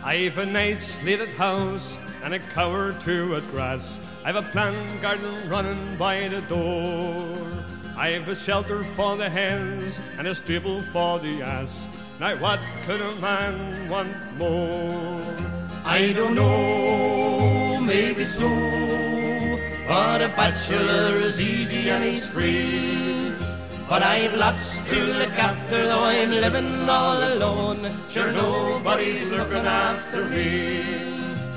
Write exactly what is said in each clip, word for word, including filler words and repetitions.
I've a nice slated house and a cow or two at grass. I've a planned garden running by the door. I've a shelter for the hens and a stable for the ass. Now what could a man want more? I don't know, maybe so, but a bachelor is easy and he's free. But I've lots to look after, though I'm living all alone. Sure, nobody's looking after me.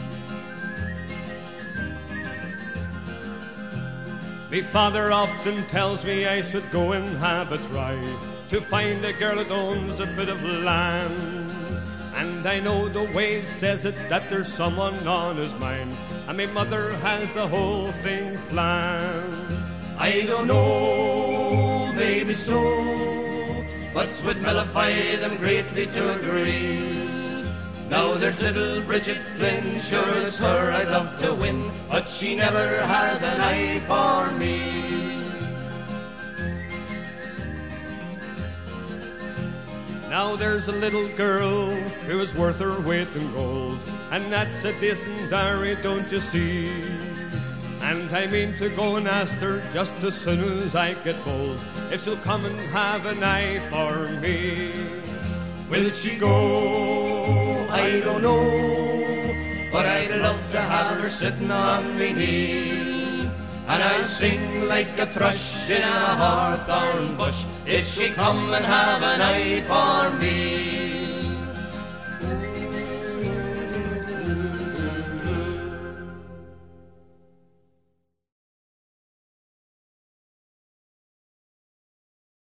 Me father often tells me I should go and have a try to find a girl that owns a bit of land. And I know the way says it that there's someone on his mind, and my mother has the whole thing planned. I don't know, maybe so, but 'twould mollify them greatly to agree. Now there's little Bridget Flynn, sure it's her I'd love to win, but she never has an eye for me. Now there's a little girl who is worth her weight in gold, and that's a decent dowry, don't you see? And I mean to go and ask her just as soon as I get bold, if she'll come and have an eye for me. Will she go? I don't know, but I'd love to have her sitting on me knee. And I'll sing like a thrush in a hawthorn bush if she come and have an eye for me.